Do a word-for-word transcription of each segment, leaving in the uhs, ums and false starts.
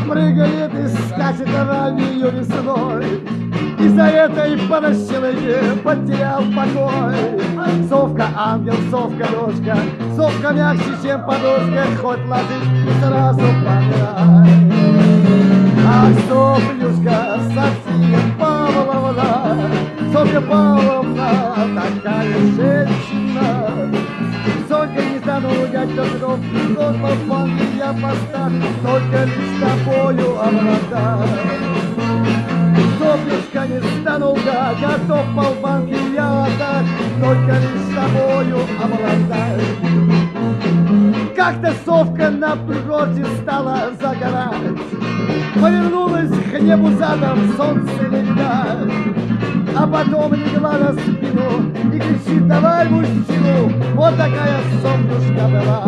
прыгает и скачет раннею весной, и за этой подощелыги потерял покой. Совка ангел, совка дочка, совка мягче, чем подушка, хоть ложись и сразу помирай. Ах, Софьюшка, София Павловна, Софья Павловна, такая женщина. Только не стану лгать, кто дров, тот попал, я поставлю, только лишь тобою обладать. Софьюшка, не стану лгать, готов полбанки я отдать, только лишь тобою обладать. Как-то совка на природе стала загорать, повернулась к небу задом, солнце не видать. А потом легла на спину и кричит: давай мужчину. Вот такая Софьюшка была.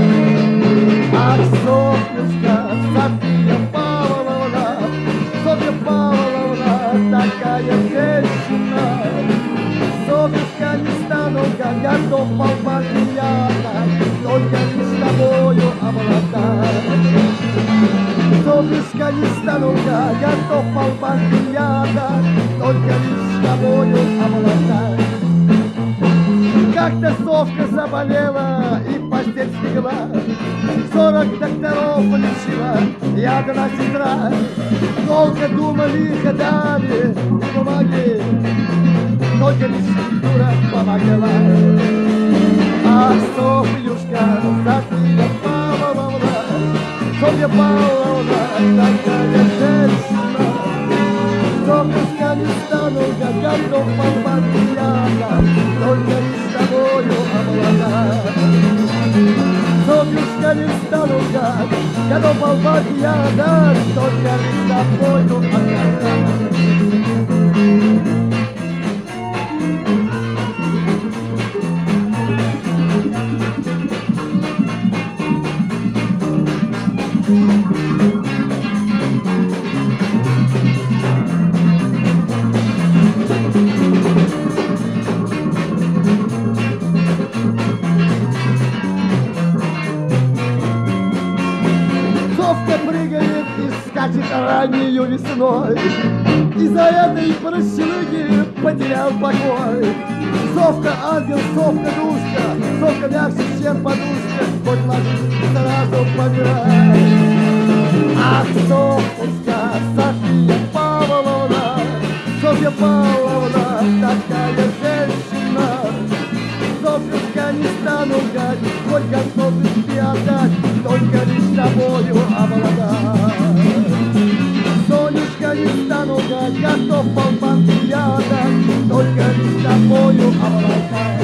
Ах, Софьюшка, София Павловна, Софья Павловна, такая женщина. Софьюшка, не стану лгать, готов полбанки я отдать, только лишь тобою обладать. Софьюшка, не стану лгать, готов полбанки я отдать, только лишь тобою обладать. Как-то совка заболела и в постель слегла, сорок докторов лечила, я одна сестра. Долго думали, гадали, и бумаги, только лишь дура помогла. Ах, Софьюшка, София Павловна, Софья Павловна, такая женщина. Софьюшка, не стану лгать, готов полбанки я отдам, только лишь тобою обладать. Софьюшка, не стану лгать, готов полбанки я отдам, только лишь тобою обладать. Прыгает и скачет раннею весной, и за этой прощелыги потерял покой. Совка ангел, совка душка, совка мягче, чем подушка, хоть ложись и сразу помирай. Ах, Софьюшка, София Павловна, Софья Павловна, такая женщина. Софьюшка, не стану лгать, хоть готов тебе отдать, только лишь тобою обладать. Сонечка, не стану лгать, готов полбанки я отдать, только лишь тобою обладать.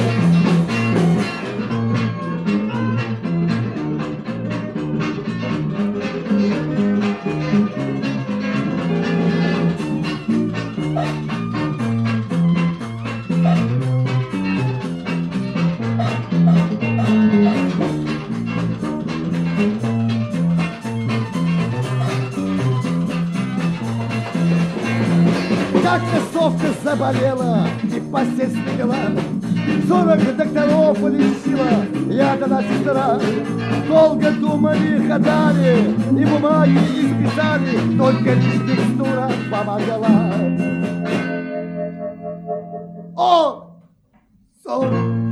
Как-то совка заболела и в постель слегла, сорок докторов лечила, я одна сестра. Долго думали, гадали, и бумаги исписали, только лишь микстура помогала. О, Софья!